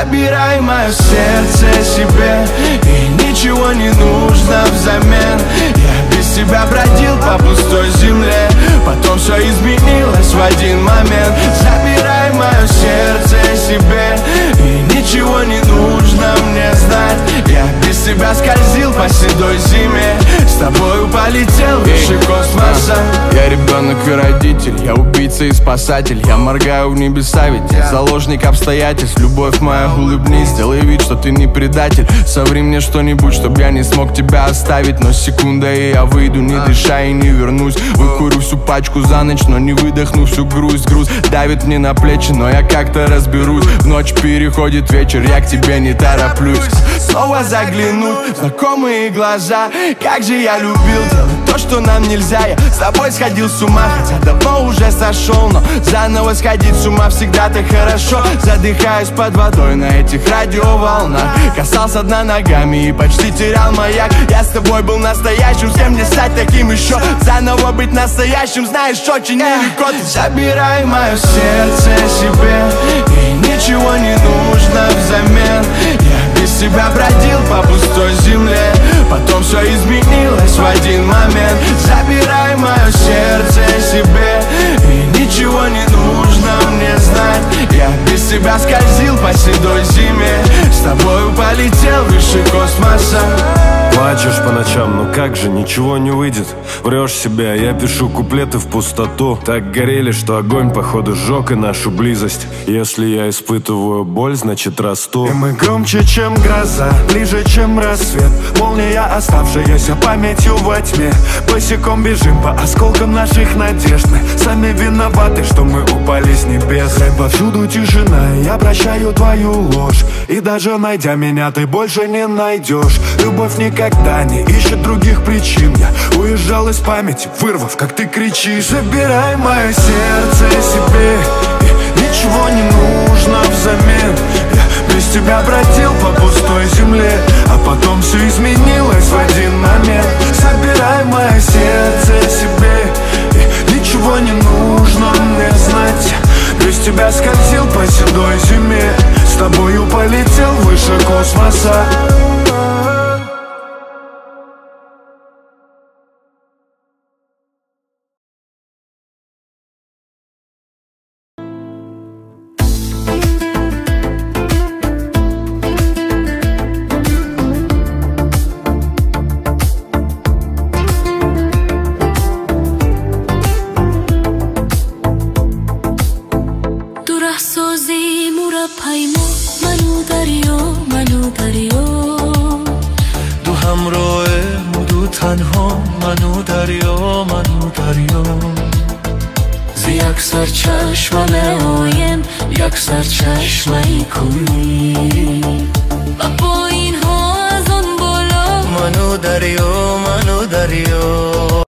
Забирай мое сердце себе, и ничего не нужно взамен. Я без тебя бродил по пустой земле, потом все изменилось в один момент. Забирай мое сердце себе, и ничего не нужно мне знать. Я без тебя скользил по седой зиме, с тобою полетел выше космоса. Я ребенок и родитель, я убийца и спасатель. Я моргаю в небеса, ведь я заложник обстоятельств. Любовь моя, улыбнись, сделай вид, что ты не предатель. Соври мне что-нибудь, чтоб я не смог тебя оставить. Но секунда, и я выйду, не дыша и не вернусь. Выкурю всю пачку за ночь, но не выдохну всю грусть. Груз давит мне на плечи, но я как-то разберусь. В ночь переходит вечер, я к тебе не тороплюсь. Снова заглянуть в знакомые глаза. Как же я любил делать то, что нам нельзя. Я с тобой сходил с ума, хотя давно уже сошел. Но заново сходить с ума всегда так хорошо. Задыхаюсь под водой на этих радиоволнах. Касался дна ногами и почти терял маяк. Я с тобой был настоящим, с кем мне стать таким еще? Заново быть настоящим, знаешь, очень нелегко. Забирай мое сердце себе, и ничего не нужно взамен. Я без тебя бродил по пустой земле, потом все изменилось в один момент. Забирай мое сердце себе, и ничего не нужно мне знать. Я без тебя скользил по седой зиме, с тобою полетел выше космоса. Плачешь по ночам, но как же, ничего не выйдет. Врешь себя, я пишу куплеты в пустоту. Так горели, что огонь, походу, сжег и нашу близость. Если я испытываю боль, значит расту. И мы громче, чем гроза, ближе, чем рассвет. Молния, оставшаяся памятью во тьме. Босиком бежим по осколкам наших надежд. Мы сами виноваты, что мы упали с небес. Повсюду тишина, я прощаю твою ложь. И даже найдя меня, ты больше не найдешь. Любовь никогда не ищет других причин. Я уезжал из памяти, вырвав, как ты кричишь. Забирай мое сердце себе, и ничего не нужно взамен. Я без тебя бродил по пустой земле, а потом все изменилось в один момент. Забирай мое сердце себе, и ничего не нужно мне знать. Без тебя скользил по седой зиме, с тобою полетел выше космоса. Jak serčašmane ojem, jak serčašmai kuni. Apo in ho azon bolo, manu dario.